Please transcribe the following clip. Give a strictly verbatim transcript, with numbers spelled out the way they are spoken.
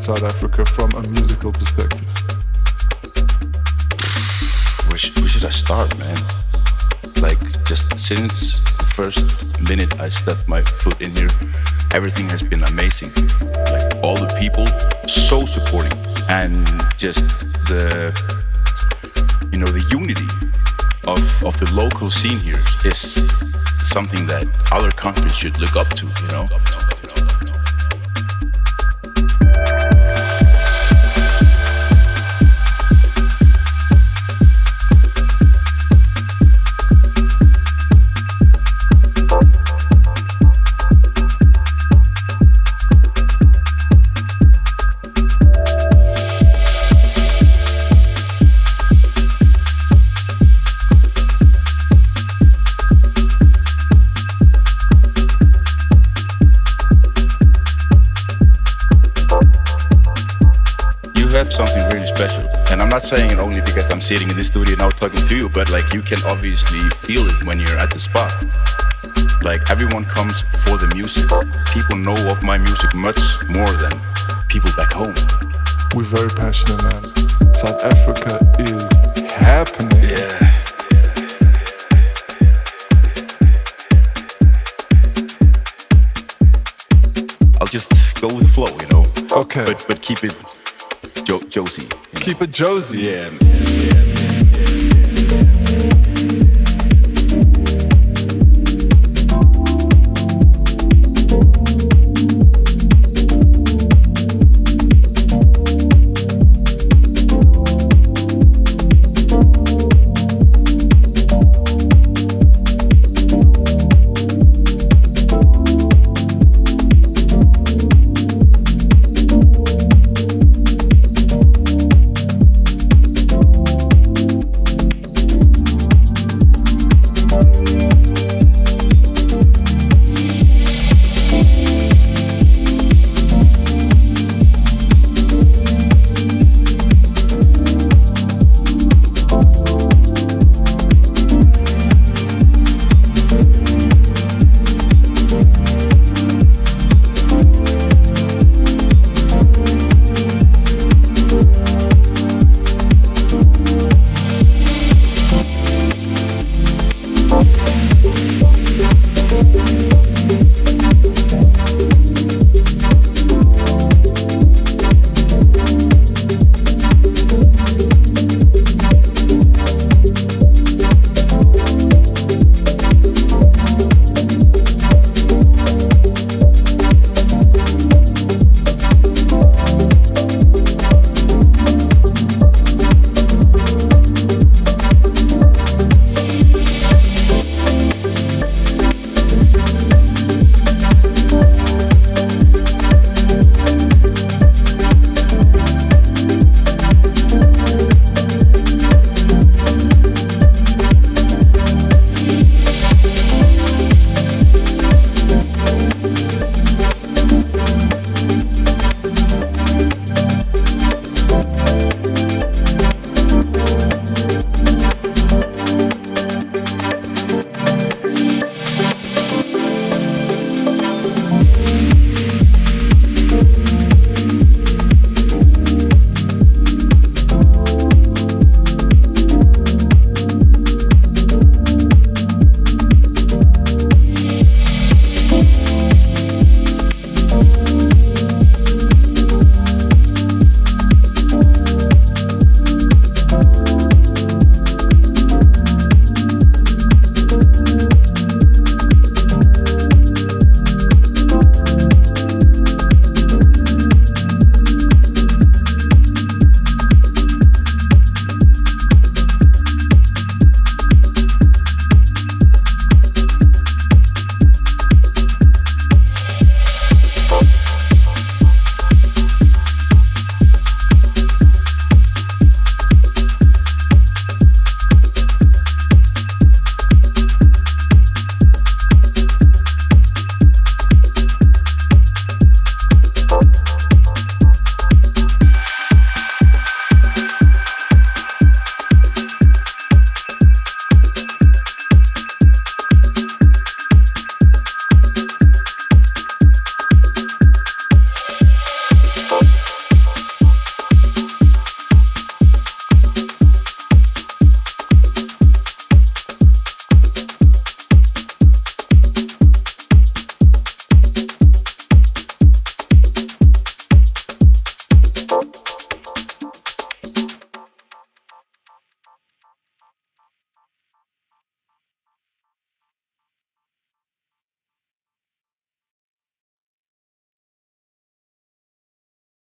in South Africa from a musical perspective? Where, sh- where should I start, man? Like, just since the first minute I stepped my foot in here, everything has been amazing. Like, all the people, so supporting. And just the, you know, the unity of, of the local scene here is something that other countries should look up to, you know? Something really special, and I'm not saying it only because I'm sitting in this studio now talking to you, but like you can obviously feel it when you're at the spot. Like everyone comes for the music. People know of my music much more than people back home. We're very passionate, man. South Africa is happening. Yeah. I'll just go with the flow, you know. Okay. But but keep it Jo- Josie. Keep it Josie. Yeah. yeah, yeah.